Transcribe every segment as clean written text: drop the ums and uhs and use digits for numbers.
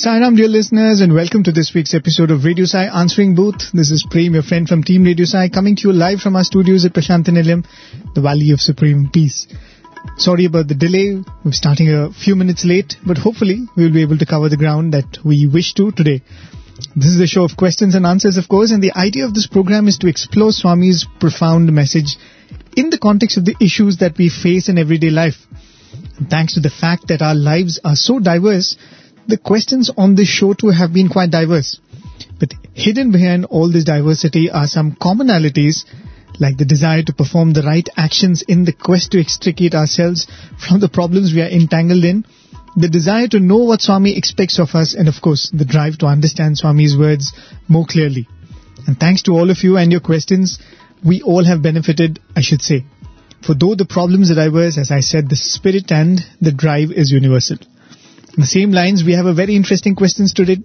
Sairam, dear listeners, and welcome to this week's episode of Radio Sai Answering Booth. This is Prem, your friend from Team Radio Sai, coming to you live from our studios at Prashantanilayam, the Valley of Supreme Peace. Sorry about the delay. We're starting a few minutes late, but hopefully we'll be able to cover the ground that we wish to today. This is a show of questions and answers, of course, and the idea of this program is to explore Swami's profound message in the context of the issues that we face in everyday life. And thanks to the fact that our lives are so diverse, the questions on this show too have been quite diverse. But hidden behind all this diversity are some commonalities, like the desire to perform the right actions in the quest to extricate ourselves from the problems we are entangled in, the desire to know what Swami expects of us, and of course, the drive to understand Swami's words more clearly. And thanks to all of you and your questions, we all have benefited, I should say. For though the problems are diverse, as I said, the spirit and the drive is universal. In the same lines, we have a very interesting question today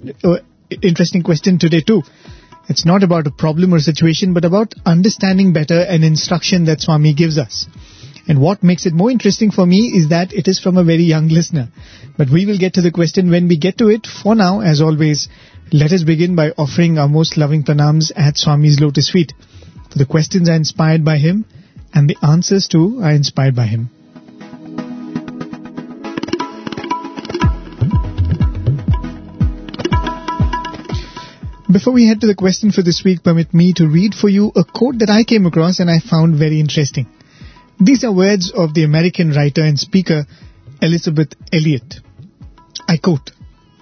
too. It's not about a problem or situation, but about understanding better an instruction that Swami gives us. And what makes it more interesting for me is that it is from a very young listener. But we will get to the question when we get to it. For now, as always, let us begin by offering our most loving pranams at Swami's lotus feet. For the questions are inspired by him, and the answers too are inspired by him. Before we head to the question for this week, permit me to read for you a quote that I came across and I found very interesting. These are words of the American writer and speaker Elisabeth Elliot. I quote,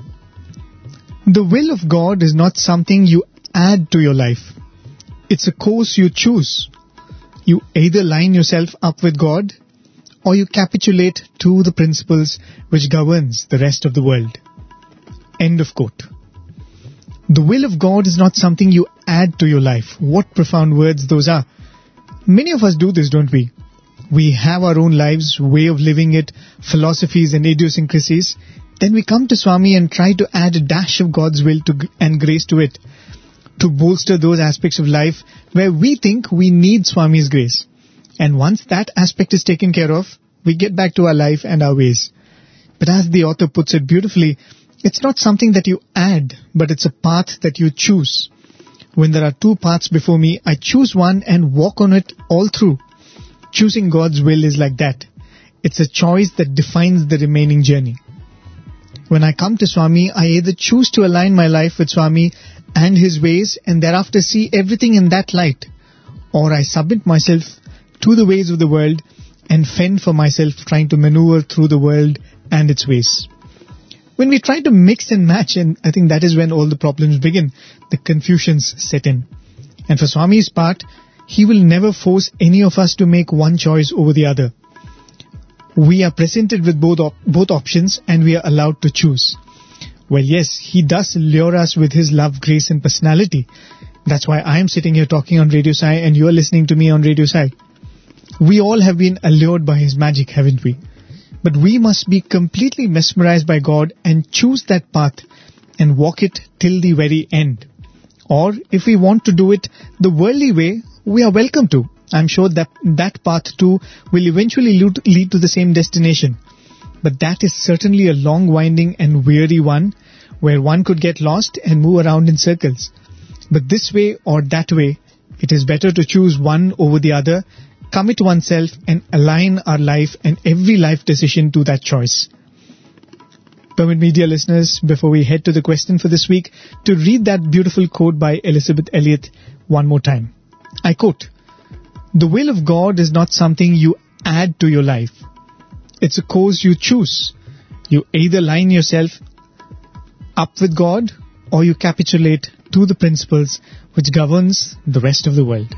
"The will of God is not something you add to your life. It's a course you choose. You either line yourself up with God or you capitulate to the principles which governs the rest of the world." End of quote. The will of God is not something you add to your life. What profound words those are. Many of us do this, don't we? We have our own lives, way of living it, philosophies and idiosyncrasies. Then we come to Swami and try to add a dash of God's will and grace to it, to bolster those aspects of life where we think we need Swami's grace. And once that aspect is taken care of, we get back to our life and our ways. But as the author puts it beautifully, it's not something that you add, but it's a path that you choose. When there are two paths before me, I choose one and walk on it all through. Choosing God's will is like that. It's a choice that defines the remaining journey. When I come to Swami, I either choose to align my life with Swami and his ways and thereafter see everything in that light, or I submit myself to the ways of the world and fend for myself trying to maneuver through the world and its ways. When we try to mix and match, and I think that is when all the problems begin, the confusions set in. And for Swami's part, he will never force any of us to make one choice over the other. We are presented with both options and we are allowed to choose. Well, yes, he does lure us with his love, grace and personality. That's why I am sitting here talking on Radio Sai and you are listening to me on Radio Sai. We all have been allured by his magic, haven't we? But we must be completely mesmerized by God and choose that path and walk it till the very end. Or if we want to do it the worldly way, we are welcome to. I'm sure that path too will eventually lead to the same destination. But that is certainly a long, winding and weary one where one could get lost and move around in circles. But this way or that way, it is better to choose one over the other, commit oneself and align our life and every life decision to that choice. Permit me, dear listeners, before we head to the question for this week, to read that beautiful quote by Elisabeth Elliot one more time. I quote, "The will of God is not something you add to your life. It's a course you choose. You either line yourself up with God or you capitulate to the principles which governs the rest of the world."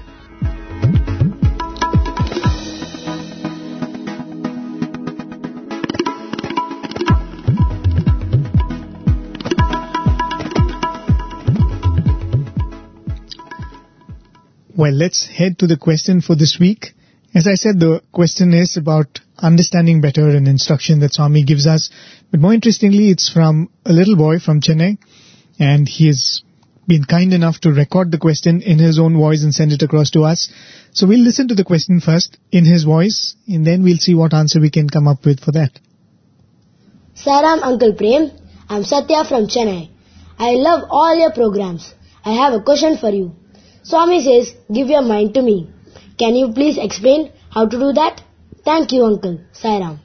Well, let's head to the question for this week. As I said, the question is about understanding better an instruction that Swami gives us. But more interestingly, it's from a little boy from Chennai. And he has been kind enough to record the question in his own voice and send it across to us. So we'll listen to the question first in his voice. And then we'll see what answer we can come up with for that. Sairam Uncle Prem, I'm Satya from Chennai. I love all your programs. I have a question for you. Swami says, give your mind to me. Can you please explain how to do that? Thank you, Uncle. Sai Ram.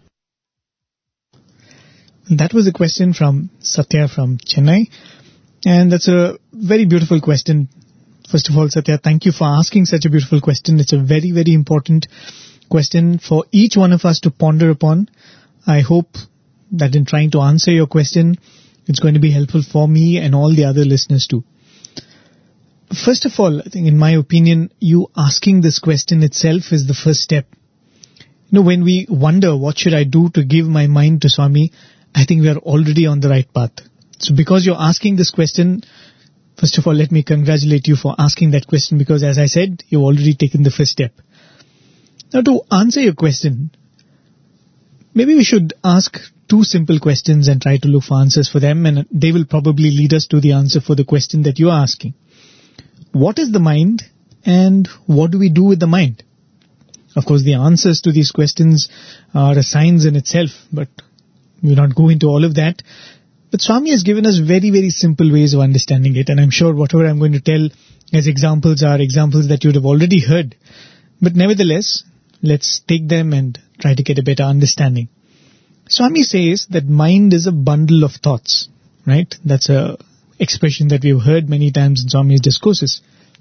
That was a question from Satya from Chennai. And that's a very beautiful question. First of all, Satya, thank you for asking such a beautiful question. It's a very, very important question for each one of us to ponder upon. I hope that in trying to answer your question, it's going to be helpful for me and all the other listeners too. First of all, I think in my opinion, you asking this question itself is the first step. When we wonder what should I do to give my mind to Swami, I think we are already on the right path. So because you're asking this question, first of all, let me congratulate you for asking that question, because as I said, you've already taken the first step. Now to answer your question, maybe we should ask two simple questions and try to look for answers for them, and they will probably lead us to the answer for the question that you are asking. What is the mind and what do we do with the mind? Of course, the answers to these questions are a science in itself, but we'll not go into all of that. But Swami has given us very, very simple ways of understanding it, and I'm sure whatever I'm going to tell as examples are examples that you'd have already heard. But nevertheless, let's take them and try to get a better understanding. Swami says that mind is a bundle of thoughts, right? That's a expression that we've heard many times in Swami's discourses.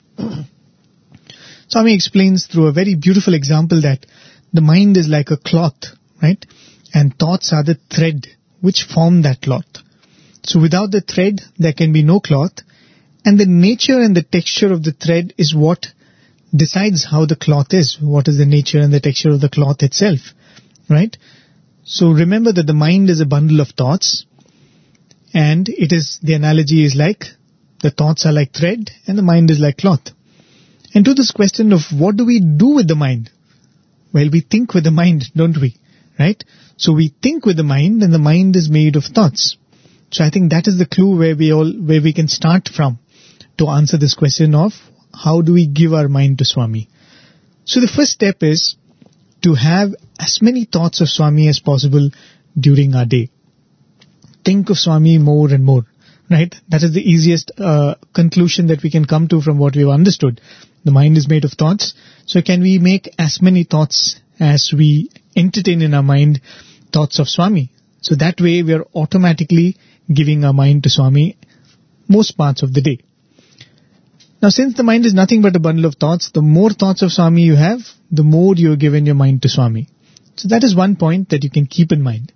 Swami explains through a very beautiful example that the mind is like a cloth, right? And thoughts are the thread which form that cloth. So without the thread, there can be no cloth. And the nature and the texture of the thread is what decides how the cloth is. What is the nature and the texture of the cloth itself, right? So remember that the mind is a bundle of thoughts. And the analogy is like, the thoughts are like thread and the mind is like cloth. And to this question of what do we do with the mind? Well, we think with the mind, don't we? Right? So we think with the mind, and the mind is made of thoughts. So I think that is the clue where we can start from to answer this question of how do we give our mind to Swami. So the first step is to have as many thoughts of Swami as possible during our day. Think of Swami more and more, right? That is the easiest conclusion that we can come to from what we've understood. The mind is made of thoughts. So can we make as many thoughts as we entertain in our mind thoughts of Swami? So that way we are automatically giving our mind to Swami most parts of the day. Now since the mind is nothing but a bundle of thoughts, the more thoughts of Swami you have, the more you are giving your mind to Swami. So that is one point that you can keep in mind.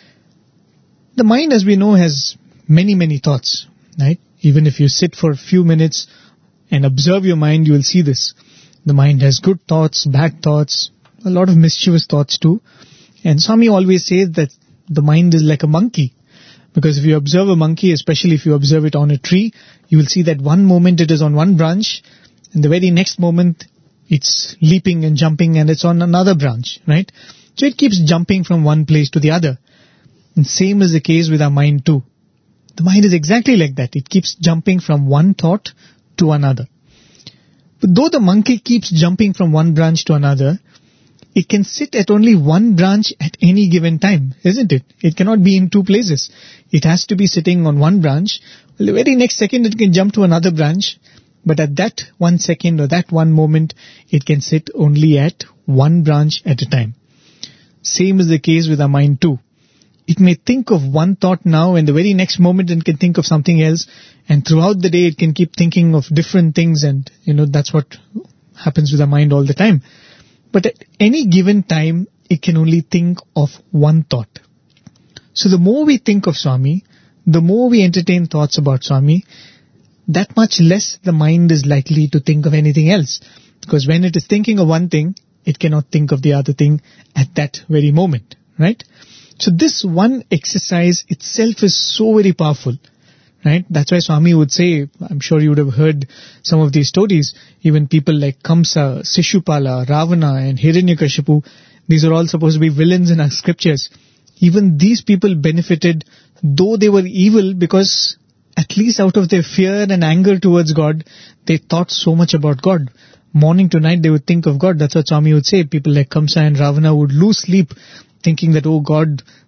The mind, as we know, has many, many thoughts, right? Even if you sit for a few minutes and observe your mind, you will see this. The mind has good thoughts, bad thoughts, a lot of mischievous thoughts too. And Swami always says that the mind is like a monkey. Because if you observe a monkey, especially if you observe it on a tree, you will see that one moment it is on one branch, and the very next moment it's leaping and jumping and it's on another branch, right? So it keeps jumping from one place to the other. And same is the case with our mind too. The mind is exactly like that. It keeps jumping from one thought to another. But though the monkey keeps jumping from one branch to another, it can sit at only one branch at any given time, isn't it? It cannot be in two places. It has to be sitting on one branch. Well, the very next second it can jump to another branch. But at that 1 second or that one moment, it can sit only at one branch at a time. Same is the case with our mind too. It may think of one thought now, and the very next moment it can think of something else. And throughout the day it can keep thinking of different things, and that's what happens with our mind all the time. But at any given time, it can only think of one thought. So the more we think of Swami, the more we entertain thoughts about Swami, that much less the mind is likely to think of anything else. Because when it is thinking of one thing, it cannot think of the other thing at that very moment, right? So this one exercise itself is so very powerful, right? That's why Swami would say, I'm sure you would have heard some of these stories, even people like Kamsa, Sishupala, Ravana and Hiranyakashipu, these are all supposed to be villains in our scriptures. Even these people benefited, though they were evil, because at least out of their fear and anger towards God, they thought so much about God. Morning to night they would think of God. That's what Swami would say. People like Kamsa and Ravana would lose sleep thinking that, oh God,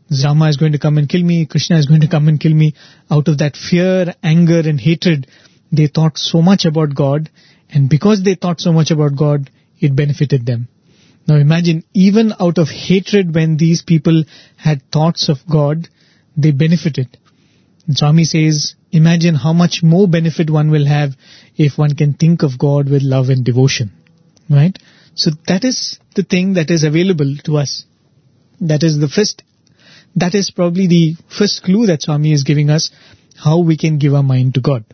Rama is going to come and kill me, Krishna is going to come and kill me. Out of that fear, anger and hatred, they thought so much about God, and because they thought so much about God, it benefited them. Now imagine, even out of hatred, when these people had thoughts of God, they benefited. Swami says, imagine how much more benefit one will have if one can think of God with love and devotion. Right? So that is the thing that is available to us. That is probably the first clue that Swami is giving us, how we can give our mind to God.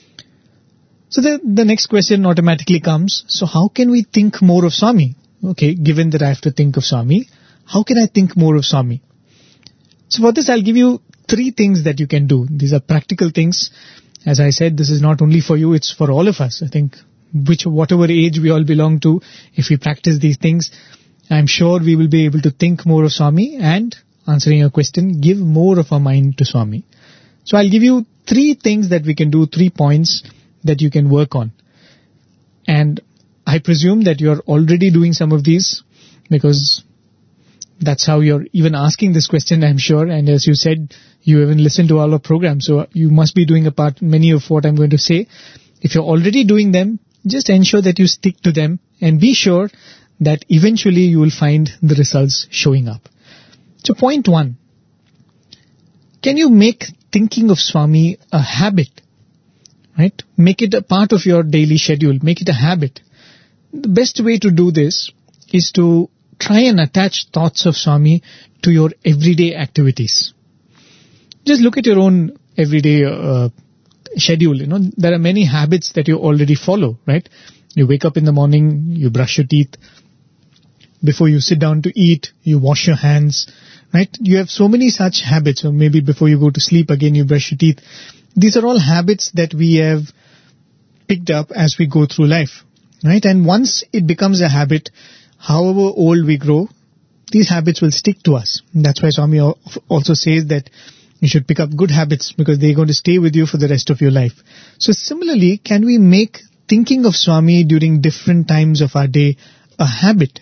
So the next question automatically comes, so how can we think more of Swami? Okay, given that I have to think of Swami, how can I think more of Swami? So for this, I'll give you 3 things that you can do. These are practical things. As I said, this is not only for you, it's for all of us. I think whatever age we all belong to, if we practice these things, I'm sure we will be able to think more of Swami and, answering your question, give more of our mind to Swami. So I'll give you 3 things that we can do, 3 points that you can work on. And I presume that you're already doing some of these, because that's how you're even asking this question, I'm sure. And as you said, you even listen to all our programs, so you must be doing many of what I'm going to say. If you're already doing them, just ensure that you stick to them and be sure that eventually you will find the results showing up. So point 1, can you make thinking of Swami a habit? Right? Make it a part of your daily schedule. Make it a habit. The best way to do this is to try and attach thoughts of Swami to your everyday activities. Just look at your own everyday schedule. There are many habits that you already follow, right? You wake up in the morning, you brush your teeth. Before you sit down to eat, you wash your hands, right? You have so many such habits. Or maybe before you go to sleep, again, you brush your teeth. These are all habits that we have picked up as we go through life, right? And once it becomes a habit, however old we grow, these habits will stick to us. And that's why Swami also says that you should pick up good habits, because they're going to stay with you for the rest of your life. So similarly, can we make thinking of Swami during different times of our day a habit?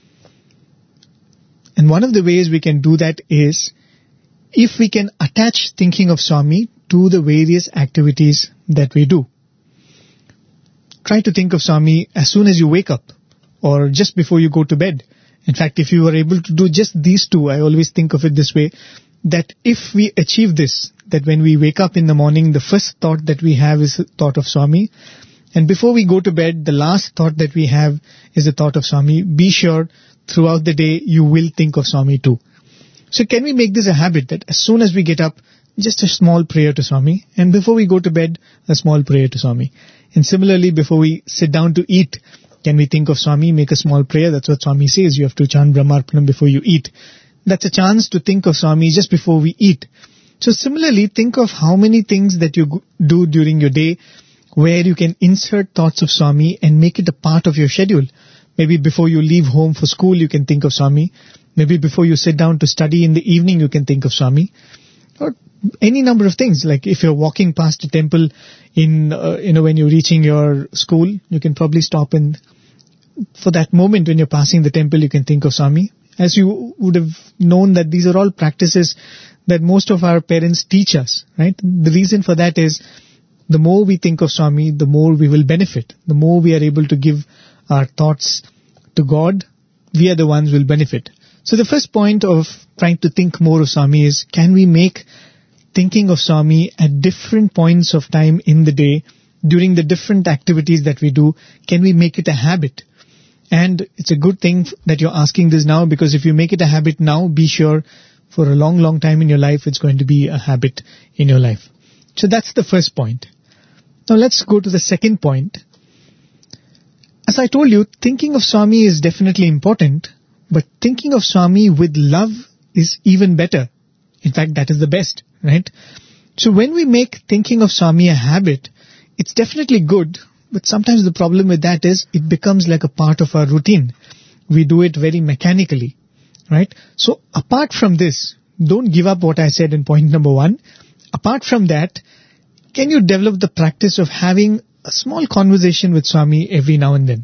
And one of the ways we can do that is if we can attach thinking of Swami to the various activities that we do. Try to think of Swami as soon as you wake up or just before you go to bed. In fact, if you are able to do just these 2, I always think of it this way, that if we achieve this, that when we wake up in the morning, the first thought that we have is a thought of Swami. And before we go to bed, the last thought that we have is a thought of Swami. Be sure throughout the day you will think of Swami too. So can we make this a habit that as soon as we get up, just a small prayer to Swami, and before we go to bed, a small prayer to Swami. And similarly, before we sit down to eat, can we think of Swami, make a small prayer? That's what Swami says. You have to chant Brahmarpanam before you eat. That's a chance to think of Swami just before we eat. So similarly, think of how many things that you do during your day where you can insert thoughts of Swami and make it a part of your schedule. Maybe before you leave home for school, you can think of Swami. Maybe before you sit down to study in the evening, you can think of Swami. Or any number of things, like if you're walking past a temple when you're reaching your school, you can probably stop, and for that moment when you're passing the temple, you can think of Swami. As you would have known that these are all practices that most of our parents teach us, right? The reason for that is the more we think of Swami, the more we will benefit. The more we are able to give our thoughts to God, we are the ones who will benefit. So the first point of trying to think more of Swami is, can we make thinking of Swami at different points of time in the day, during the different activities that we do, can we make it a habit? And it's a good thing that you're asking this now, because if you make it a habit now, be sure for a long, long time in your life, it's going to be a habit in your life. So that's the first point. Now let's go to the second point. As I told you, thinking of Swami is definitely important, but thinking of Swami with love is even better. In fact, that is the best, right? So when we make thinking of Swami a habit, it's definitely good, but sometimes the problem with that is it becomes like a part of our routine. We do it very mechanically, right? So apart from this, don't give up what I said in point number 1. Apart from that, can you develop the practice of having a small conversation with Swami every now and then?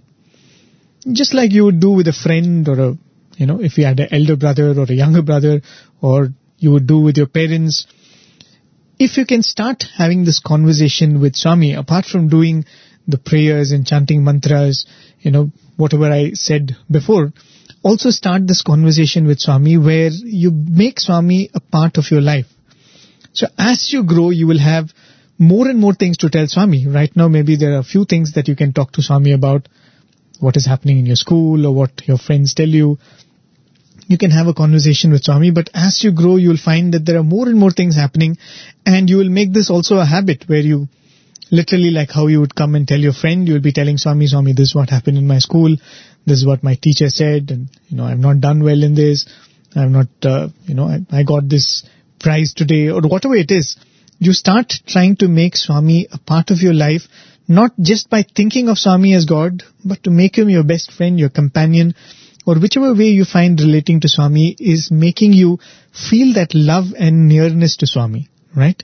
Just like you would do with a friend, or if you had an elder brother or a younger brother, or you would do with your parents. If you can start having this conversation with Swami, apart from doing the prayers and chanting mantras, whatever I said before, also start this conversation with Swami where you make Swami a part of your life. So as you grow, you will have more and more things to tell Swami. Right now, maybe there are a few things that you can talk to Swami about, what is happening in your school or what your friends tell you. You can have a conversation with Swami, but as you grow, you will find that there are more and more things happening, and you will make this also a habit where you literally, like how you would come and tell your friend, you will be telling Swami, this is what happened in my school, this is what my teacher said, and I've not done well in this, I've not, I got this prize today, or whatever it is. You start trying to make Swami a part of your life, not just by thinking of Swami as God, but to make him your best friend, your companion, or whichever way you find relating to Swami is making you feel that love and nearness to Swami, right?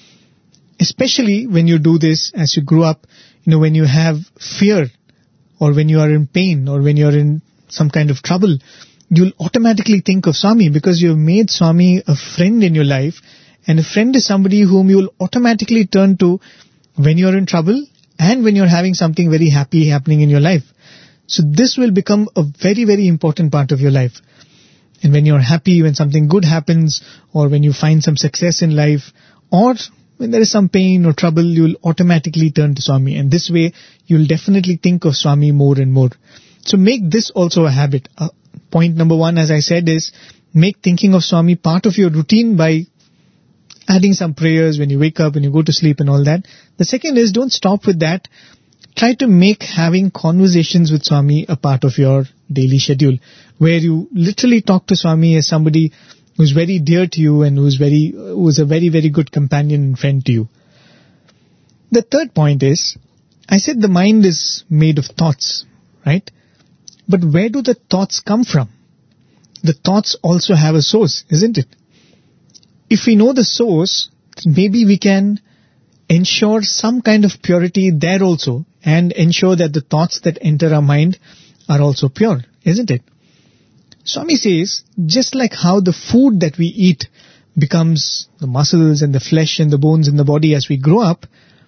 Especially when you do this as you grow up, when you have fear, or when you are in pain, or when you are in some kind of trouble, you'll automatically think of Swami because you've made Swami a friend in your life, and a friend is somebody whom you will automatically turn to when you're in trouble and when you're having something very happy happening in your life. So this will become a very, very important part of your life. And when you're happy, when something good happens, or when you find some success in life, or when there is some pain or trouble, you'll automatically turn to Swami. And this way, you'll definitely think of Swami more and more. So make this also a habit. Point number 1, as I said, is make thinking of Swami part of your routine by adding some prayers when you wake up, when you go to sleep and all that. The second is, don't stop with that. Try to make having conversations with Swami a part of your daily schedule, where you literally talk to Swami as somebody who's very dear to you and who's a very, very good companion and friend to you. The third point is, I said the mind is made of thoughts, right? But where do the thoughts come from? The thoughts also have a source, isn't it? If we know the source, maybe we can ensure some kind of purity there also, and ensure that the thoughts that enter our mind are also pure, isn't it? Swami says, just like how the food that we eat becomes the muscles and the flesh and the bones in the body as we grow up,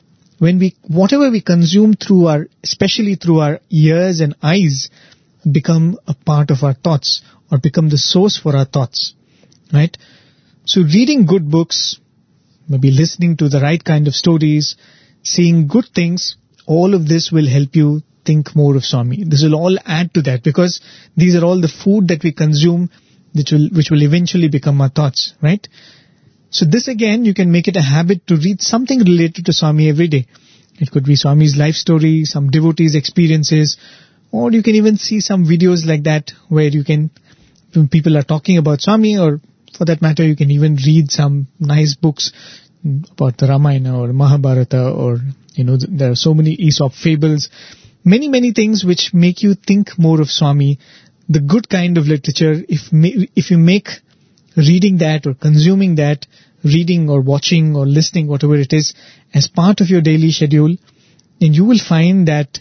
whatever we consume especially through our ears and eyes, become a part of our thoughts, or become the source for our thoughts, right? So reading good books, maybe listening to the right kind of stories, seeing good things, all of this will help you think more of Swami. This will all add to that, because these are all the food that we consume which will eventually become our thoughts, right? So this again, you can make it a habit to read something related to Swami every day. It could be Swami's life story, some devotees' experiences, or you can even see some videos like that where when people are talking about Swami, or for that matter, you can even read some nice books about the Ramayana or Mahabharata, or there are so many Aesop fables, many things which make you think more of Swami. The good kind of literature, if you make reading that or consuming that, reading or watching or listening, whatever it is, as part of your daily schedule, then you will find that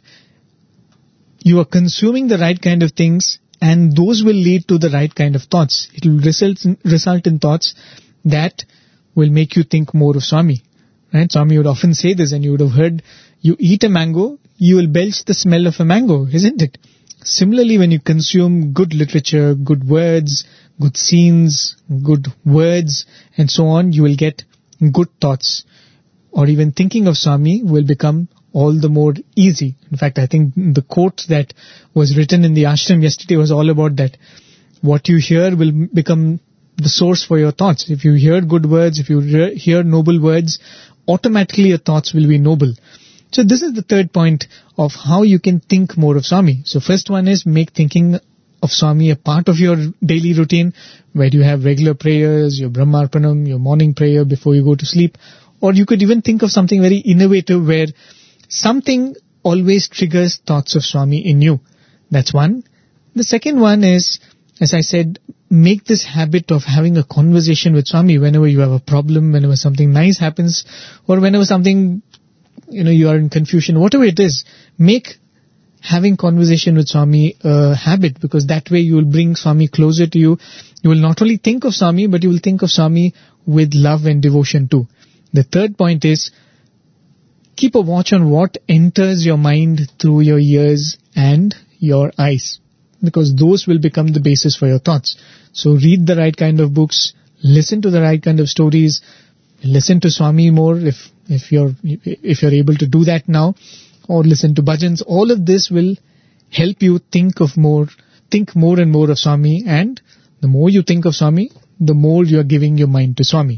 you are consuming the right kind of things, and those will lead to the right kind of thoughts. It will result in thoughts that will make you think more of Swami. Right? Swami would often say this, and you would have heard, you eat a mango, you will belch the smell of a mango, isn't it? Similarly, when you consume good literature, good words, good scenes, good words, and so on, you will get good thoughts. Or even thinking of Swami will become all the more easy. In fact, I think the quote that was written in the ashram yesterday was all about that. What you hear will become the source for your thoughts. If you hear good words, if you hear noble words, automatically your thoughts will be noble. So this is the third point of how you can think more of Swami. So first one is make thinking of Swami a part of your daily routine, where you have regular prayers, your Brahmarpanam, your morning prayer before you go to sleep. Or you could even think of something very innovative where something always triggers thoughts of Swami in you. That's one. The second one is, as I said, make this habit of having a conversation with Swami whenever you have a problem, whenever something nice happens, or whenever something, you are in confusion, whatever it is. having conversation with Swami a habit, because that way you will bring Swami closer to you. You will not only think of Swami, but you will think of Swami with love and devotion too. The third point is, keep a watch on what enters your mind through your ears and your eyes, because those will become the basis for your thoughts. So read the right kind of books, listen to the right kind of stories, listen to Swami more if you're able to do that now, or listen to bhajans. All of this will help you think more and more of Swami, and the more you think of Swami, the more you are giving your mind to Swami.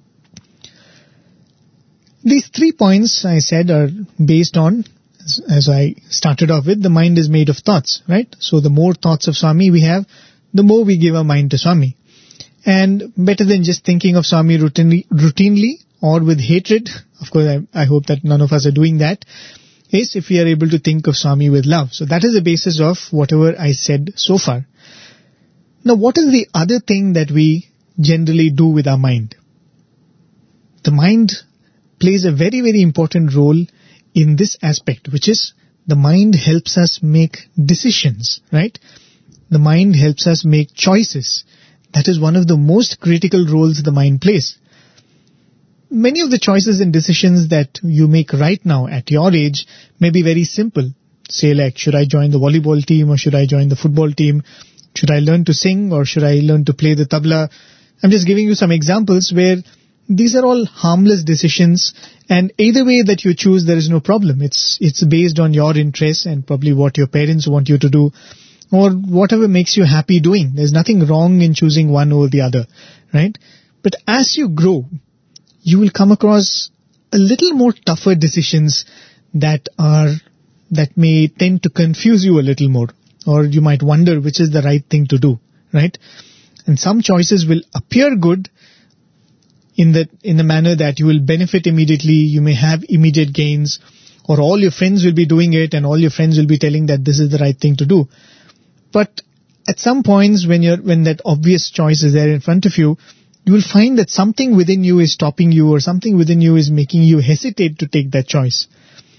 These 3 points I said are based on, as I started off with, the mind is made of thoughts, right? So the more thoughts of Swami we have, the more we give our mind to Swami. And better than just thinking of Swami routinely or with hatred, of course I hope that none of us are doing that, is if we are able to think of Swami with love. So that is the basis of whatever I said so far. Now, what is the other thing that we generally do with our mind? The mind plays a very, very important role in this aspect, which is the mind helps us make decisions, right? The mind helps us make choices. That is one of the most critical roles the mind plays. Many of the choices and decisions that you make right now at your age may be very simple. Say like, should I join the volleyball team or should I join the football team? Should I learn to sing or should I learn to play the tabla? I'm just giving you some examples where these are all harmless decisions, and either way that you choose, there is no problem. It's based on your interests and probably what your parents want you to do, or whatever makes you happy doing. There's nothing wrong in choosing one over the other, right? But as you grow, you will come across a little more tougher decisions that may tend to confuse you a little more, or you might wonder which is the right thing to do, right? And some choices will appear good in the manner that you will benefit immediately, you may have immediate gains, or all your friends will be doing it and all your friends will be telling that this is the right thing to do. But at some points when that obvious choice is there in front of you, you will find that something within you is stopping you, or something within you is making you hesitate to take that choice.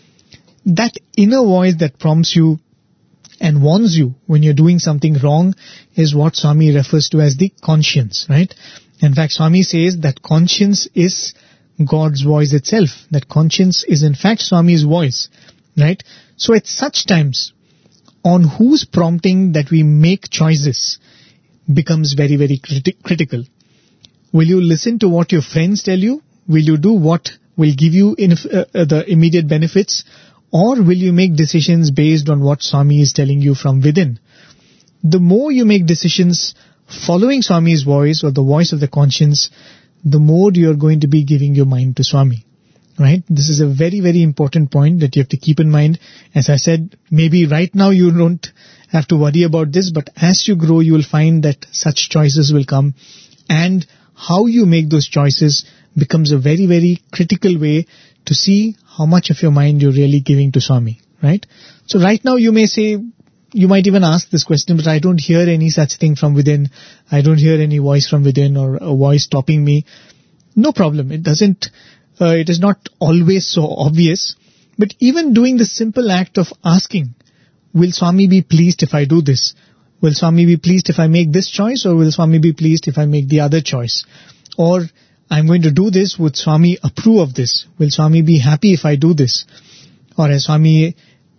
That inner voice that prompts you and warns you when you're doing something wrong is what Swami refers to as the conscience, right? In fact, Swami says that conscience is God's voice itself. That conscience is in fact Swami's voice, right? So at such times, on whose prompting that we make choices becomes very, very critical. Will you listen to what your friends tell you? Will you do what will give you the immediate benefits? Or will you make decisions based on what Swami is telling you from within? The more you make decisions following Swami's voice or the voice of the conscience, the more you are going to be giving your mind to Swami, right? This is a very, very important point that you have to keep in mind. As I said, maybe right now you don't have to worry about this, but as you grow, you will find that such choices will come, and how you make those choices becomes a very, very critical way to see how much of your mind you're really giving to Swami, right? So right now you may say, you might even ask this question, but I don't hear any such thing from within. I don't hear any voice from within or a voice stopping me. No problem. It is not always so obvious. But even doing the simple act of asking, will Swami be pleased if I do this? Will Swami be pleased if I make this choice, or will Swami be pleased if I make the other choice? Or I'm going to do this, would Swami approve of this? Will Swami be happy if I do this? Or has Swami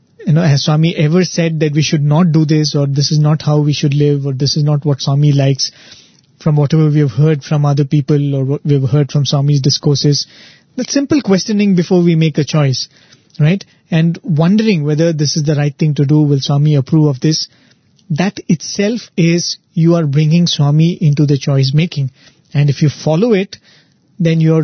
ever said that we should not do this, or this is not how we should live, or this is not what Swami likes, from whatever we have heard from other people or what we have heard from Swami's discourses? That simple questioning before we make a choice, right? And wondering whether this is the right thing to do, will Swami approve of this? That itself is, you are bringing Swami into the choice making. And if you follow it, then you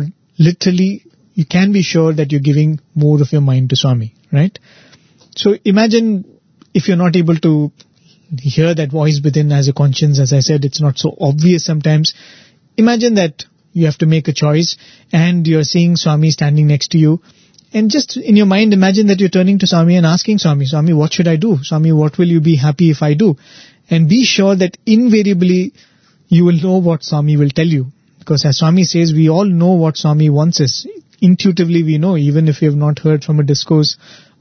can be sure that you're giving more of your mind to Swami, right? So imagine if you're not able to hear that voice within as a conscience. As I said, it's not so obvious sometimes. Imagine that you have to make a choice and you're seeing Swami standing next to you. And just in your mind, imagine that you're turning to Swami and asking Swami, Swami, what should I do? Swami, what will you be happy if I do? And be sure that invariably you will know what Swami will tell you. Because as Swami says, we all know what Swami wants us. Intuitively we know, even if we have not heard from a discourse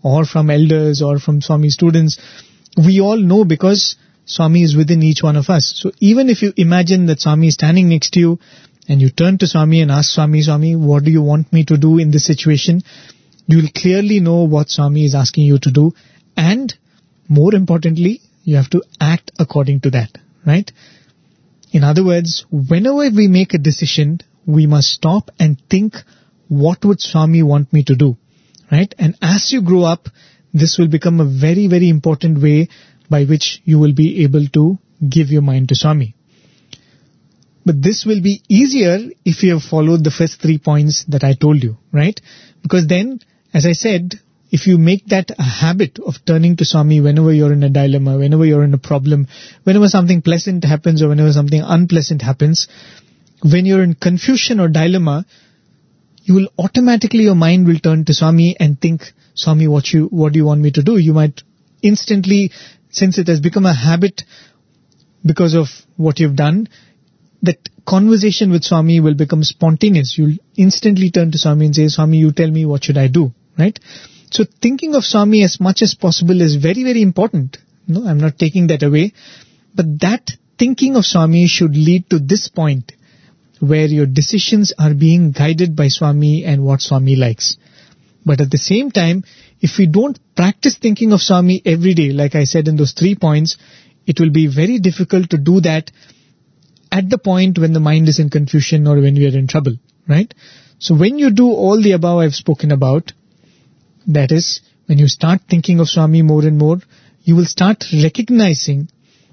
or from elders or from Swami students, we all know because Swami is within each one of us. So even if you imagine that Swami is standing next to you and you turn to Swami and ask Swami, Swami, what do you want me to do in this situation? You will clearly know what Swami is asking you to do. And more importantly, you have to act according to that, right? In other words, whenever we make a decision, we must stop and think, what would Swami want me to do, right? And as you grow up, this will become a very, very important way by which you will be able to give your mind to Swami. But this will be easier if you have followed the first 3 points that I told you, right? Because then, as I said, if you make that a habit of turning to Swami whenever you're in a dilemma, whenever you're in a problem, whenever something pleasant happens or whenever something unpleasant happens, when you're in confusion or dilemma, you will automatically, your mind will turn to Swami and think, Swami, what do you want me to do? You might instantly, since it has become a habit because of what you've done, that conversation with Swami will become spontaneous. You'll instantly turn to Swami and say, Swami, you tell me what should I do, right? So thinking of Swami as much as possible is very, very important. No, I'm not taking that away. But that thinking of Swami should lead to this point where your decisions are being guided by Swami and what Swami likes. But at the same time, if we don't practice thinking of Swami every day, like I said in those 3 points, it will be very difficult to do that at the point when the mind is in confusion or when we are in trouble, right? So when you do all the above I've spoken about, that is, when you start thinking of Swami more and more, you will start recognizing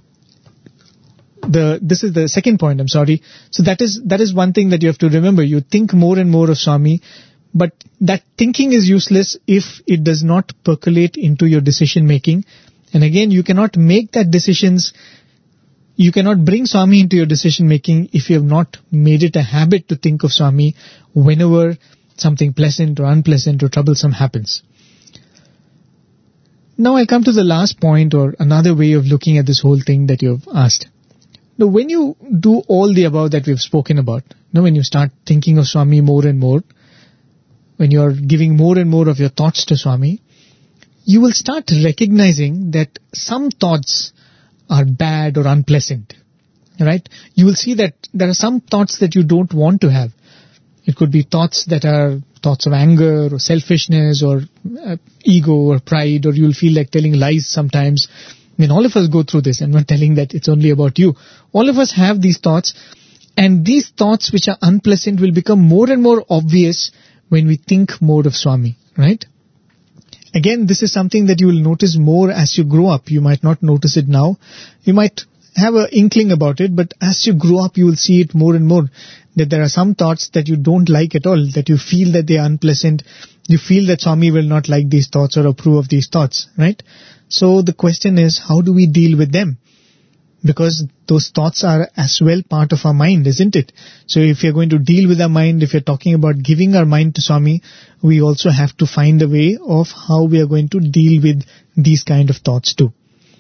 this is the second point, I'm sorry. So that is one thing that you have to remember. You think more and more of Swami, but that thinking is useless if it does not percolate into your decision making. And again, you cannot make that decisions, you cannot bring Swami into your decision making if you have not made it a habit to think of Swami whenever something pleasant or unpleasant or troublesome happens. Now I'll come to the last point, or another way of looking at this whole thing that you have asked. Now when you do all the above that we've spoken about, when you start thinking of Swami more and more, when you are giving more and more of your thoughts to Swami, you will start recognizing that some thoughts are bad or unpleasant, right? You will see that there are some thoughts that you don't want to have. It could be thoughts that are thoughts of anger or selfishness or ego or pride, or you'll feel like telling lies sometimes. I mean, all of us go through this. I'm not telling that it's only about you. All of us have these thoughts, and these thoughts which are unpleasant will become more and more obvious when we think more of Swami, right? Again, this is something that you will notice more as you grow up. You might not notice it now. You might have an inkling about it, but as you grow up, you will see it more and more, that there are some thoughts that you don't like at all, that you feel that they are unpleasant. You feel that Swami will not like these thoughts or approve of these thoughts, right? So the question is, how do we deal with them? Because those thoughts are as well part of our mind, isn't it? So if you're going to deal with our mind, if you're talking about giving our mind to Swami, we also have to find a way of how we are going to deal with these kind of thoughts too.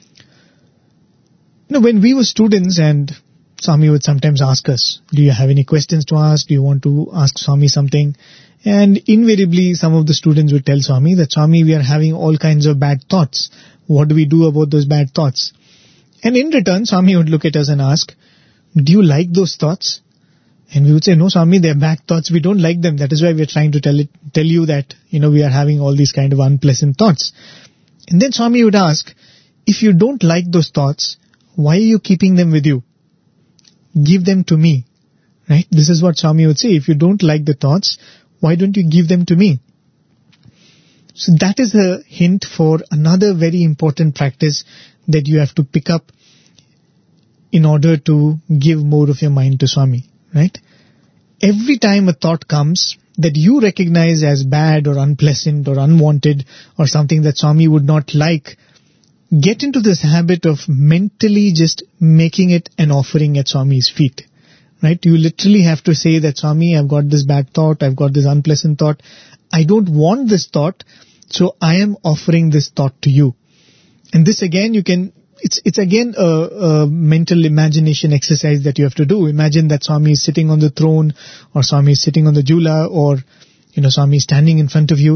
When we were students, and Swami would sometimes ask us, do you have any questions to ask? Do you want to ask Swami something? And invariably, some of the students would tell Swami that, Swami, we are having all kinds of bad thoughts. What do we do about those bad thoughts? And in return, Swami would look at us and ask, do you like those thoughts? And we would say, no, Swami, they're bad thoughts. We don't like them. That is why we're trying to tell you that, we are having all these kind of unpleasant thoughts. And then Swami would ask, if you don't like those thoughts, why are you keeping them with you? Give them to me, right? This is what Swami would say. If you don't like the thoughts, why don't you give them to me? So that is a hint for another very important practice that you have to pick up in order to give more of your mind to Swami, right? Every time a thought comes that you recognize as bad or unpleasant or unwanted or something that Swami would not like, get into this habit of mentally just making it an offering at Swami's feet, right? You literally have to say that, Swami, I've got this bad thought, I've got this unpleasant thought, I don't want this thought, so I am offering this thought to you. And this again, it's again a mental imagination exercise that you have to do. Imagine that Swami is sitting on the throne, or Swami is sitting on the jula, or Swami is standing in front of you,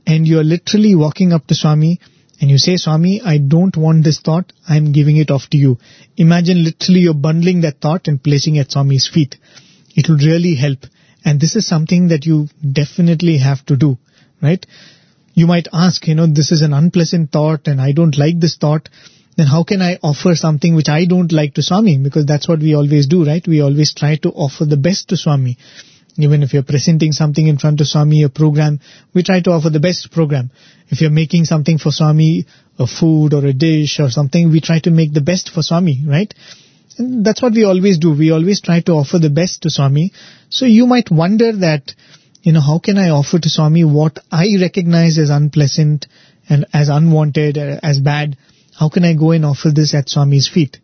and you're literally walking up to Swami and you say, Swami, I don't want this thought, I'm giving it off to you. Imagine literally you're bundling that thought and placing it at Swami's feet. It will really help. And this is something that you definitely have to do, right? You might ask, this is an unpleasant thought and I don't like this thought. Then how can I offer something which I don't like to Swami? Because that's what we always do, right? We always try to offer the best to Swami. Even if you're presenting something in front of Swami, a program, we try to offer the best program. If you're making something for Swami, a food or a dish or something, we try to make the best for Swami, right? And that's what we always do. We always try to offer the best to Swami. So you might wonder that, how can I offer to Swami what I recognize as unpleasant and as unwanted, as bad? How can I go and offer this at Swami's feet?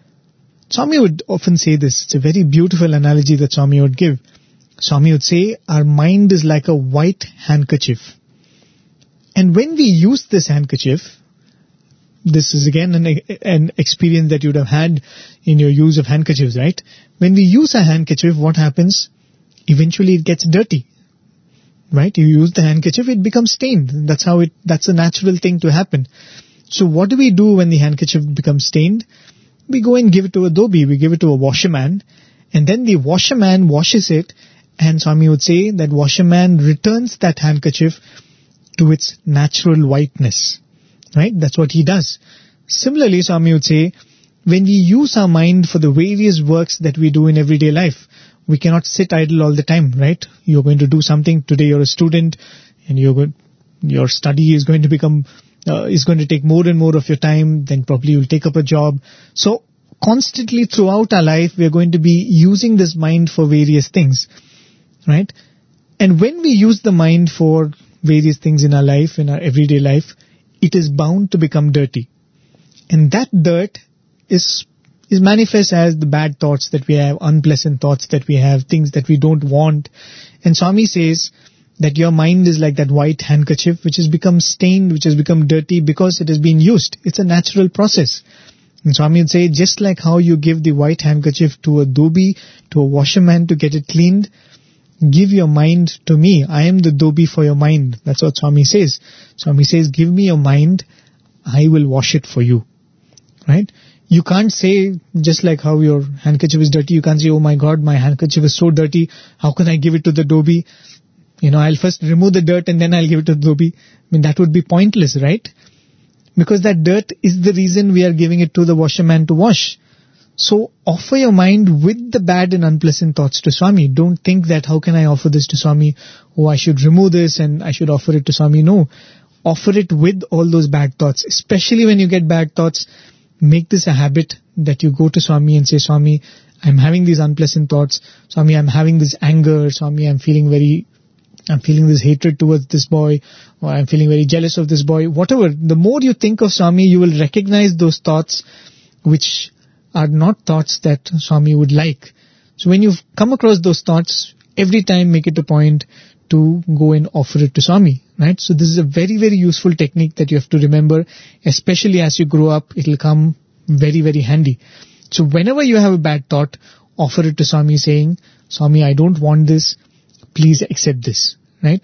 Swami would often say this. It's a very beautiful analogy that Swami would give. Swami would say, our mind is like a white handkerchief. And when we use this handkerchief, this is again an experience that you'd have had in your use of handkerchiefs, right? When we use a handkerchief, what happens? Eventually it gets dirty, right? You use the handkerchief, it becomes stained. That's a natural thing to happen. So what do we do when the handkerchief becomes stained? We go and give it to a dhobi, we give it to a washerman, and then the washerman washes it. And Swami would say that washerman returns that handkerchief to its natural whiteness. Right? That's what he does. Similarly, Swami would say, when we use our mind for the various works that we do in everyday life, we cannot sit idle all the time, right? You're going to do something. Today you're a student and your study is going to take more and more of your time. Then probably you'll take up a job. So constantly throughout our life, we are going to be using this mind for various things. Right? And when we use the mind for various things in our life, in our everyday life, it is bound to become dirty. And that dirt is manifest as the bad thoughts that we have, unpleasant thoughts that we have, things that we don't want. And Swami says that your mind is like that white handkerchief which has become stained, which has become dirty because it has been used. It's a natural process. And Swami would say, just like how you give the white handkerchief to a dhobi, to a washerman to get it cleaned, give your mind to me. I am the dhobi for your mind. That's what Swami says. Swami says, give me your mind. I will wash it for you. Right? You can't say, just like how your handkerchief is dirty, you can't say, oh my God, my handkerchief is so dirty. How can I give it to the dhobi? I'll first remove the dirt and then I'll give it to the dhobi. That would be pointless, right? Because that dirt is the reason we are giving it to the washerman to wash. So offer your mind with the bad and unpleasant thoughts to Swami. Don't think that how can I offer this to Swami? Oh, I should remove this and I should offer it to Swami. No. Offer it with all those bad thoughts. Especially when you get bad thoughts, make this a habit that you go to Swami and say, Swami, I'm having these unpleasant thoughts. Swami, I'm having this anger. Swami, I'm feeling this hatred towards this boy, or I'm feeling very jealous of this boy. Whatever. The more you think of Swami, you will recognize those thoughts which are not thoughts that Swami would like. So when you come across those thoughts, every time make it a point to go and offer it to Swami, right? So this is a very, very useful technique that you have to remember, especially as you grow up. It will come very, very handy. So whenever you have a bad thought, offer it to Swami saying, Swami, I don't want this. Please accept this, right?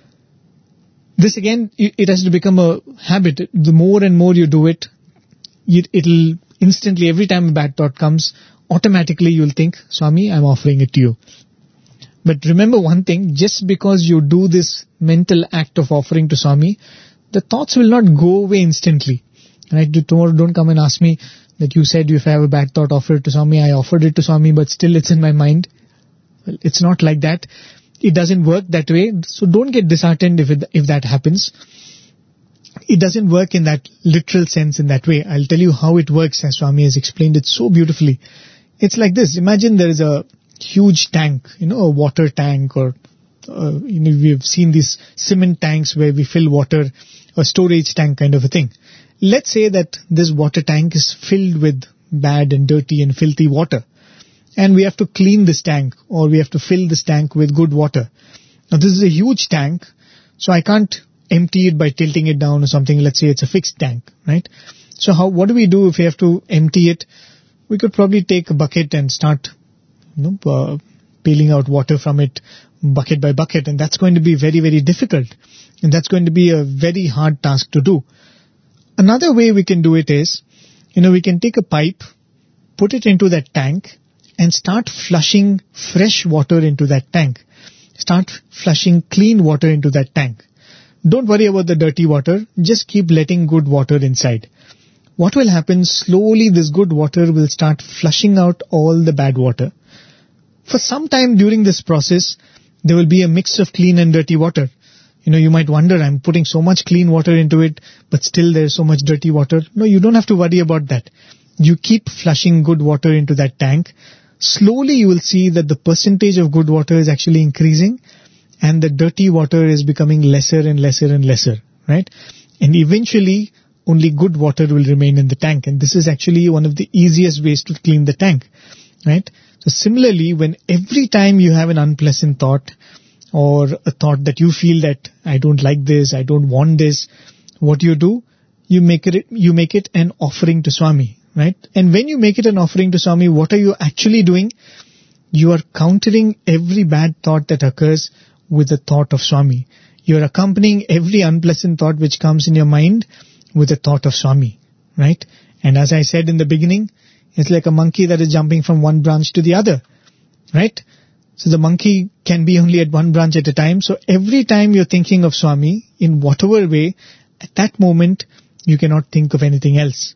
This again, it has to become a habit. The more and more you do it, it'll instantly, every time a bad thought comes, automatically you'll think, Swami, I'm offering it to you. But remember one thing, just because you do this mental act of offering to Swami, the thoughts will not go away instantly. Right? Tomorrow don't come and ask me that you said if I have a bad thought, offer it to Swami. I offered it to Swami, but still it's in my mind. Well, it's not like that. It doesn't work that way. So don't get disheartened if that happens. It doesn't work in that literal sense in that way. I'll tell you how it works, as Swami has explained it so beautifully. It's like this. Imagine there is a huge tank, a water tank, or we've seen these cement tanks where we fill water, a storage tank kind of a thing. Let's say that this water tank is filled with bad and dirty and filthy water, and we have to clean this tank, or we have to fill this tank with good water. Now this is a huge tank, so I can't empty it by tilting it down or something. Let's say it's a fixed tank, right? So what do we do if we have to empty it? We could probably take a bucket and start paling out water from it bucket by bucket, and that's going to be very, very difficult. And that's going to be a very hard task to do. Another way we can do it is, we can take a pipe, put it into that tank, and start flushing fresh water into that tank. Start flushing clean water into that tank. Don't worry about the dirty water, just keep letting good water inside. What will happen, slowly this good water will start flushing out all the bad water. For some time during this process, there will be a mix of clean and dirty water. You might wonder, I'm putting so much clean water into it, but still there's so much dirty water. No, you don't have to worry about that. You keep flushing good water into that tank. Slowly you will see that the percentage of good water is actually increasing and the dirty water is becoming lesser and lesser and lesser, right? And eventually only good water will remain in the tank. And this is actually one of the easiest ways to clean the tank, right? So similarly, when every time you have an unpleasant thought, or a thought that you feel that I don't like this, I don't want this, what do? You make it an offering to Swami, right? And when you make it an offering to Swami, what are you actually doing? You are countering every bad thought that occurs with a thought of Swami. You are accompanying every unpleasant thought which comes in your mind with a thought of Swami, right? And as I said in the beginning, it's like a monkey that is jumping from one branch to the other, right? So the monkey can be only at one branch at a time. So every time you're thinking of Swami, in whatever way, at that moment, you cannot think of anything else.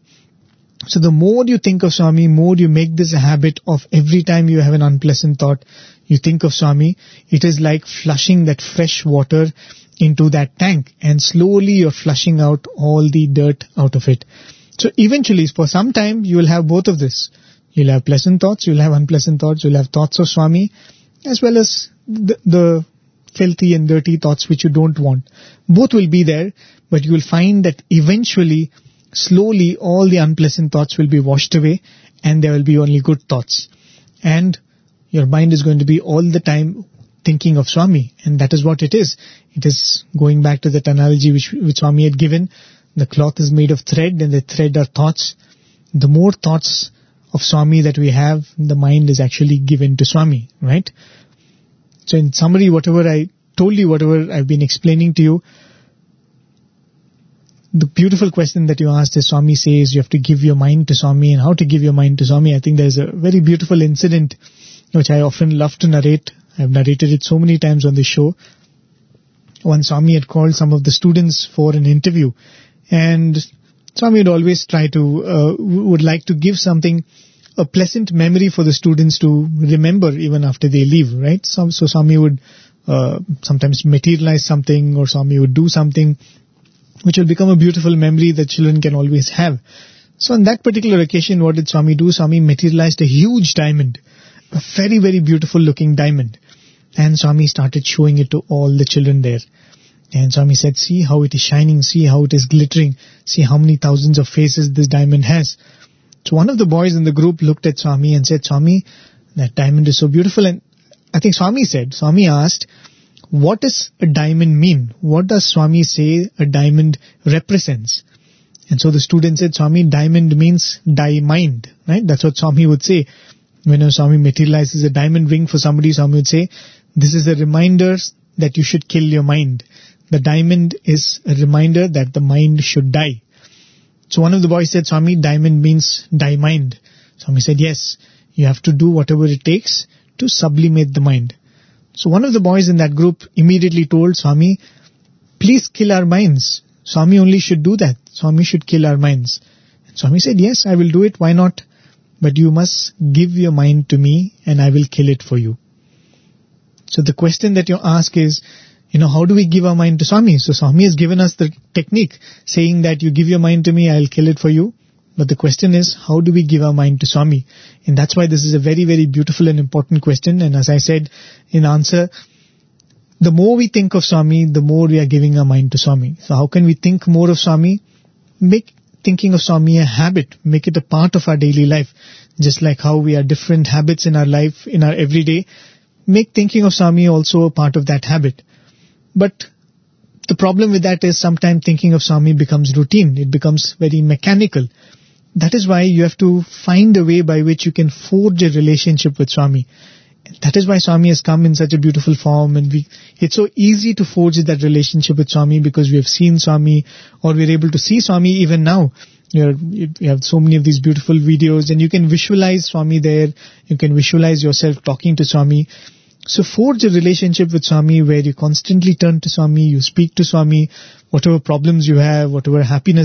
So the more you think of Swami, more you make this a habit of every time you have an unpleasant thought, you think of Swami. It is like flushing that fresh water into that tank, and slowly you're flushing out all the dirt out of it. So eventually, for some time, you will have both of this. You'll have pleasant thoughts, you'll have unpleasant thoughts, you'll have thoughts of Swami, as well as the filthy and dirty thoughts which you don't want. Both will be there, but you will find that eventually, slowly, all the unpleasant thoughts will be washed away and there will be only good thoughts. And your mind is going to be all the time thinking of Swami, and that is what it is. It is going back to that analogy which Swami had given. The cloth is made of thread and the thread are thoughts. The more thoughts of Swami that we have, the mind is actually given to Swami, right? So in summary, whatever I told you, whatever I've been explaining to you, the beautiful question that you asked is, Swami says you have to give your mind to Swami, and how to give your mind to Swami. I think there's a very beautiful incident which I often love to narrate. I've narrated it so many times on the show. One Swami had called some of the students for an interview, and Swami would always would like to give something, a pleasant memory for the students to remember even after they leave, right? So Swami would sometimes materialize something, or Swami would do something which will become a beautiful memory that children can always have. So on that particular occasion, what did Swami do? Swami materialized a huge diamond, a very, very beautiful looking diamond. And Swami started showing it to all the children there. And Swami said, see how it is shining, see how it is glittering, see how many thousands of faces this diamond has. So one of the boys in the group looked at Swami and said, Swami, that diamond is so beautiful. And I think Swami asked, what does a diamond mean? What does Swami say a diamond represents? And so the student said, Swami, diamond means die mind, right? That's what Swami would say. When a Swami materializes a diamond ring for somebody, Swami would say, this is a reminder that you should kill your mind. The diamond is a reminder that the mind should die. So one of the boys said, Swami, diamond means die mind. Swami said, yes, you have to do whatever it takes to sublimate the mind. So one of the boys in that group immediately told Swami, please kill our minds. Swami only should do that. Swami should kill our minds. And Swami said, yes, I will do it. Why not? But you must give your mind to me and I will kill it for you. So the question that you ask is, how do we give our mind to Swami? So Swami has given us the technique saying that you give your mind to me, I'll kill it for you. But the question is, how do we give our mind to Swami? And that's why this is a very, very beautiful and important question. And as I said in answer, the more we think of Swami, the more we are giving our mind to Swami. So how can we think more of Swami? Make thinking of Swami a habit. Make it a part of our daily life. Just like how we have different habits in our life, in our everyday, make thinking of Swami also a part of that habit. But the problem with that is sometimes thinking of Swami becomes routine. It becomes very mechanical. That is why you have to find a way by which you can forge a relationship with Swami. That is why Swami has come in such a beautiful form, and it's so easy to forge that relationship with Swami because we have seen Swami, or we're able to see Swami even now. You have so many of these beautiful videos, and you can visualize Swami there. You can visualize yourself talking to Swami. So forge a relationship with Swami where you constantly turn to Swami, you speak to Swami, whatever problems you have, whatever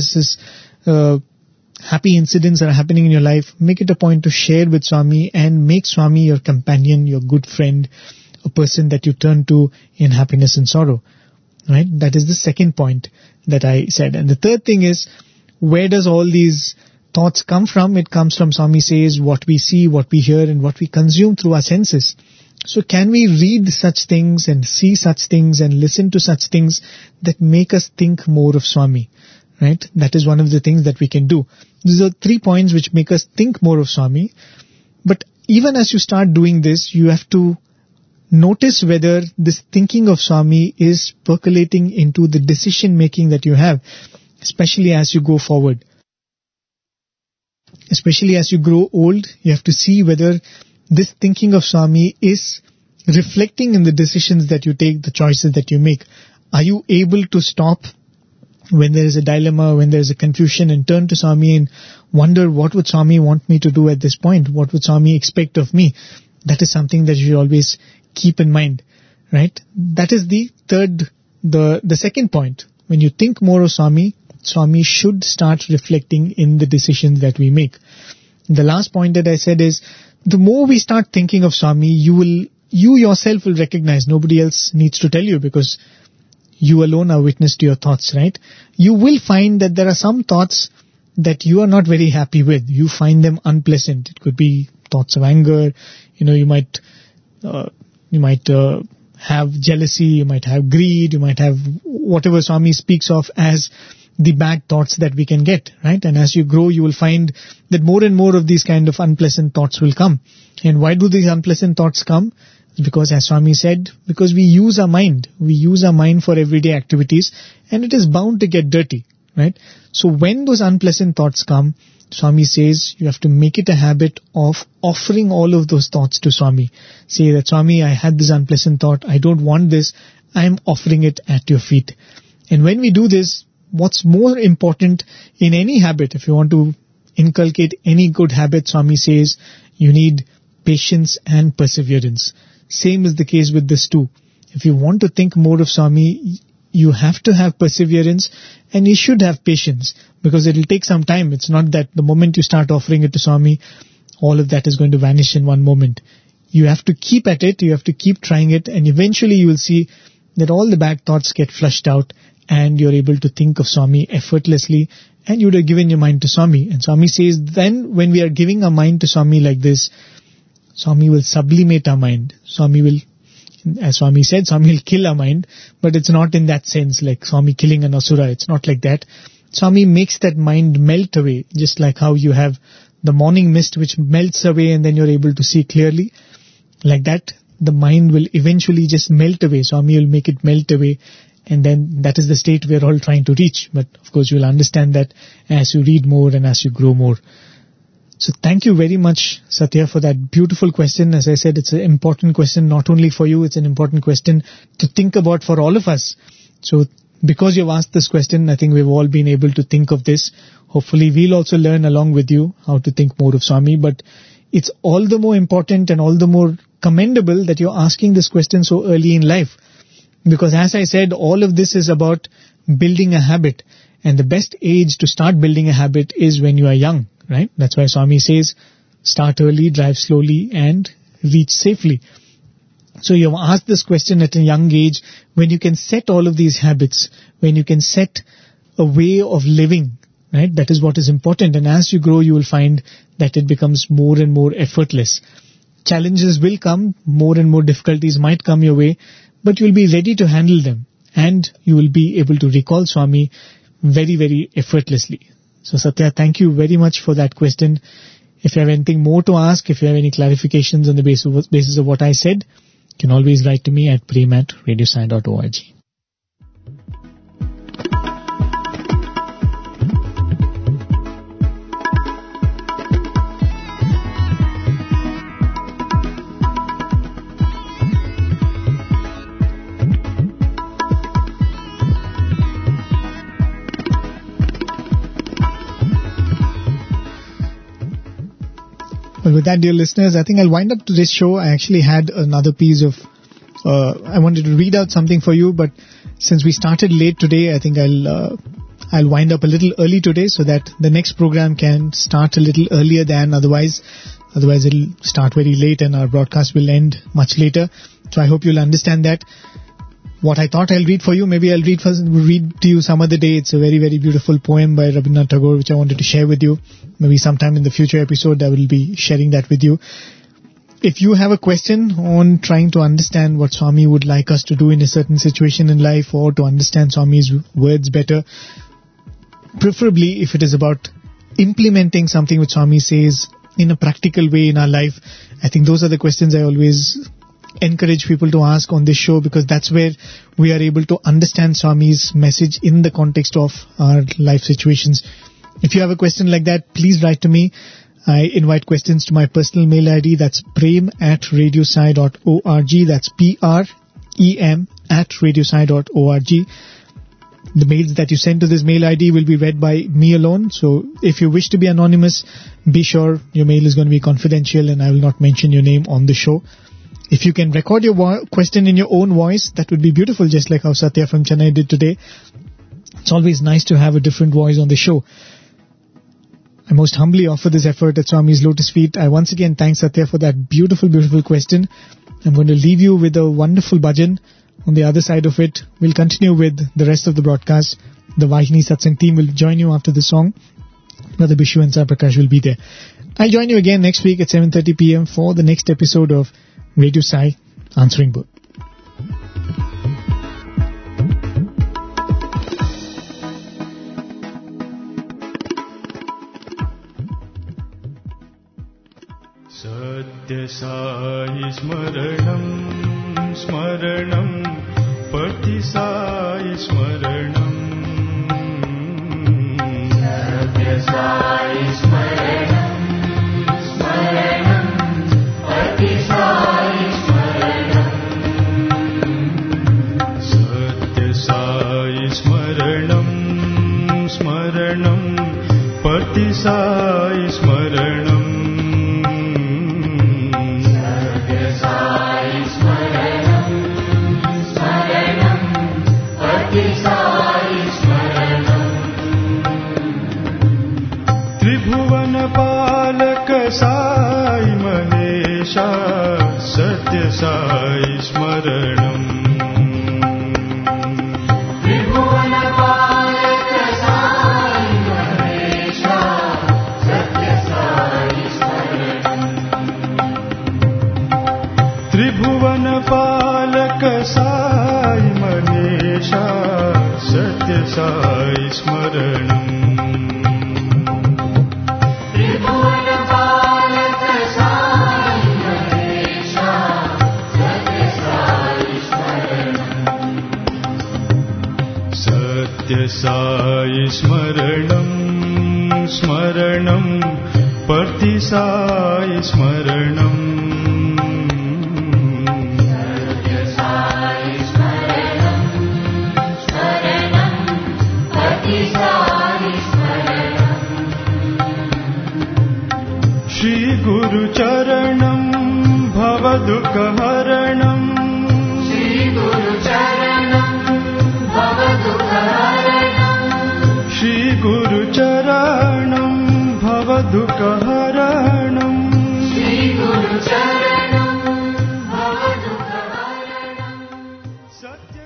happy incidents are happening in your life, make it a point to share with Swami and make Swami your companion, your good friend, a person that you turn to in happiness and sorrow. Right? That is the second point that I said. And the third thing is, where does all these thoughts come from? It comes from, Swami says, what we see, what we hear, and what we consume through our senses. So can we read such things and see such things and listen to such things that make us think more of Swami? Right? That is one of the things that we can do. These are 3 points which make us think more of Swami. But even as you start doing this, you have to notice whether this thinking of Swami is percolating into the decision making that you have, especially as you go forward. Especially as you grow old, you have to see whether this thinking of Swami is reflecting in the decisions that you take, the choices that you make. Are you able to stop when there is a dilemma, when there is a confusion, and turn to Swami and wonder, what would Swami want me to do at this point? What would Swami expect of me? That is something that you should always keep in mind, right? That is the second point. When you think more of Swami, Swami should start reflecting in the decisions that we make. The last point that I said is, the more we start thinking of Swami, you yourself will recognize, nobody else needs to tell you, because you alone are witness to your thoughts, right? You will find that there are some thoughts that you are not very happy with. You find them unpleasant. It could be thoughts of anger. You might have jealousy. You might have greed. You might have whatever Swami speaks of as the bad thoughts that we can get, right? And as you grow, you will find that more and more of these kind of unpleasant thoughts will come. And why do these unpleasant thoughts come? Because, as Swami said, because we use our mind. We use our mind for everyday activities, and it is bound to get dirty, right? So when those unpleasant thoughts come, Swami says you have to make it a habit of offering all of those thoughts to Swami. Say that, Swami, I had this unpleasant thought. I don't want this. I am offering it at your feet. And when we do this, what's more important in any habit, if you want to inculcate any good habit, Swami says you need patience and perseverance. Same is the case with this too. If you want to think more of Swami, you have to have perseverance and you should have patience, because it will take some time. It's not that the moment you start offering it to Swami, all of that is going to vanish in one moment. You have to keep at it, you have to keep trying it, and eventually you will see that all the bad thoughts get flushed out and you're able to think of Swami effortlessly, and you would have given your mind to Swami. And Swami says then when we are giving our mind to Swami like this, Swami will sublimate our mind. Swami will, as Swami said, Swami will kill our mind, but it's not in that sense like Swami killing an asura. It's not like that. Swami makes that mind melt away, just like how you have the morning mist which melts away and then you're able to see clearly. Like that, the mind will eventually just melt away. Swami will make it melt away, and then that is the state we're all trying to reach. But of course you'll understand that as you read more and as you grow more. So thank you very much, Satya, for that beautiful question. As I said, it's an important question not only for you, it's an important question to think about for all of us. So because you've asked this question, I think we've all been able to think of this. Hopefully we'll also learn along with you how to think more of Swami. But it's all the more important and all the more commendable that you're asking this question so early in life. Because as I said, all of this is about building a habit. And the best age to start building a habit is when you are young. Right? That's why Swami says, start early, drive slowly, and reach safely. So you have asked this question at a young age, when you can set all of these habits, when you can set a way of living, right? That is what is important. And as you grow, you will find that it becomes more and more effortless. Challenges will come, more and more difficulties might come your way, but you will be ready to handle them. And you will be able to recall Swami very, very effortlessly. So Satya, thank you very much for that question. If you have anything more to ask, if you have any clarifications on the basis of what I said, you can always write to me at prem@radiosai.org. Well, with that, dear listeners, I think I'll wind up today's show. I actually had another piece of, I wanted to read out something for you, but since we started late today, I think I'll wind up a little early today so that the next program can start a little earlier than otherwise. Otherwise, it'll start very late and our broadcast will end much later. So I hope you'll understand that. What I thought I'll read for you, maybe I'll read to you some other day. It's a very, very beautiful poem by Rabindranath Tagore, which I wanted to share with you. Maybe sometime in the future episode, I will be sharing that with you. If you have a question on trying to understand what Swami would like us to do in a certain situation in life, or to understand Swami's words better, preferably if it is about implementing something which Swami says in a practical way in our life, I think those are the questions I always encourage people to ask on this show, because that's where we are able to understand Swami's message in the context of our life situations. If you have a question like that, please write to me. I invite questions to my personal mail ID. That's prem@radiosai.org. That's prem@radiosai.org. The mails that you send to this mail ID will be read by me alone. So if you wish to be anonymous, be sure your mail is going to be confidential and I will not mention your name on the show. If you can record your question in your own voice, that would be beautiful, just like how Satya from Chennai did today. It's always nice to have a different voice on the show. I most humbly offer this effort at Swami's Lotus Feet. I once again thank Satya for that beautiful, beautiful question. I'm going to leave you with a wonderful bhajan. On the other side of it, we'll continue with the rest of the broadcast. The Vahini Satsang team will join you after the song. Brother Bishu and Sai Prakash will be there. I'll join you again next week at 7:30 p.m. for the next episode of Radio Sai Answering Both. Satya Sai Smaranam Smaranam Pati Sai Smaranam Satya Sai Smaranam Smaranam Pati Sai Smaranam Satya Sai Smaranam Smaranam Pati Sai Smaranam Sai Manesha Satya Sai Smaranam Tribhuvana Palaka Sai Manesha Satya Sai Smaranam Tribhuvana Palaka Sai Manesha Satya Sai Smaranam Satya Sai Smaranam Smaranam Pati Sai Smaranam Satya Sai Smaranam Smaranam Pati Sai Smaranam Shri Guru Charanam Bhavadukha Haranam Shri Guru Charanam Shri Guru Charanam Bhavadukha Haranam Shri Guru Charanam Bhavadukha Haranam Satya